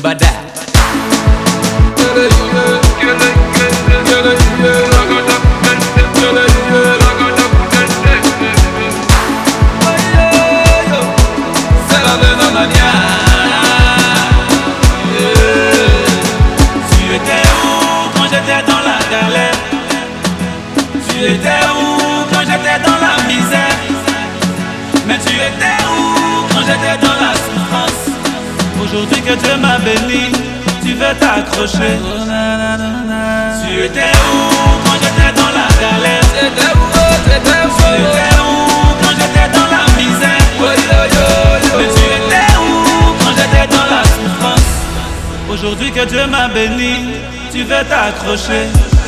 Bada. Tu étais où quand j'étais dans la galère? Tu étais où quand j'étais dans la misère? Mais tu étais où quand j'étais dans la souffrance? Aujourd'hui que Dieu m'a béni, tu veux t'accrocher. Tu étais où quand j'étais dans la galère? Tu étais où quand j'étais dans la misère? Mais tu étais où quand j'étais dans la souffrance? Aujourd'hui que Dieu m'a béni, tu veux t'accrocher.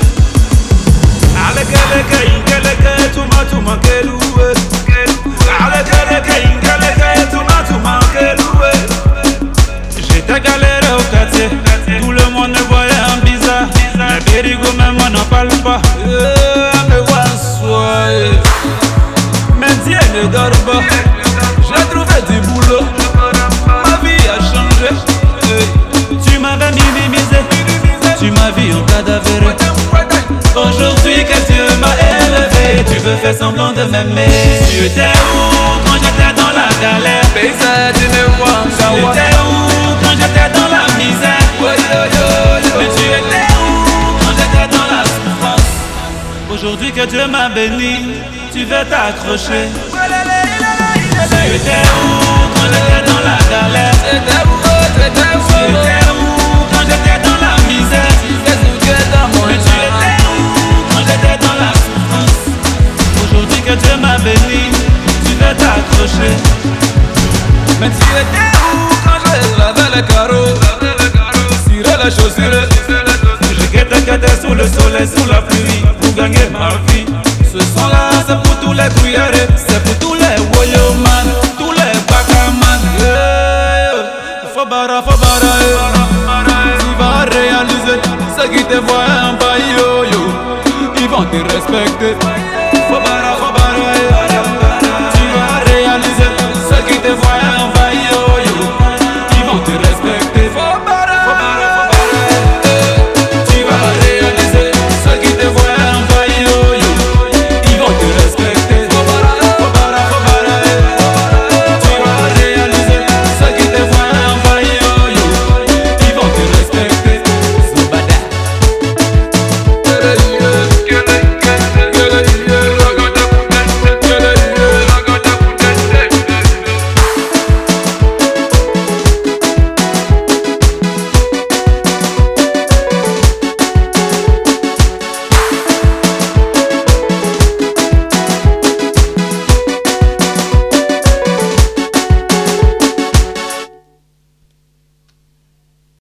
J'étais galéré au quartier, tout le monde me voyait en bizarre. Les bérigots même on n'en parle pas. Me voit soir, mais Dieu ne dort pas. J'ai trouvé du boulot, ma vie a changé. Tu m'avais minimisé, tu m'as vu en cadavre. Aujourd'hui que Dieu m'a élevé, tu veux faire semblant de m'aimer. Tu étais où quand j'étais dans la galère? Tu étais où quand j'étais dans la misère? Mais tu étais où quand j'étais dans la souffrance? Aujourd'hui que Dieu m'a béni, tu veux t'accrocher. Tu étais où quand j'étais dans la galère? Tu étais où quand j'étais dans la misère? Mais tu étais où quand j'étais dans la souffrance? Aujourd'hui que Dieu m'a béni, tu veux t'accrocher. Mais tu étais où quand je lavais les carreaux, cirais les chaussures? Je guettais sous le soleil, sous la pluie, pour gagner ma vie. Ce son là c'est pour tous les gruyères, c'est pour tous les woyoman, tous les bakaman. Faut bara, tu vas réaliser. Ceux qui te voient en bas, yo, ils vont te respecter.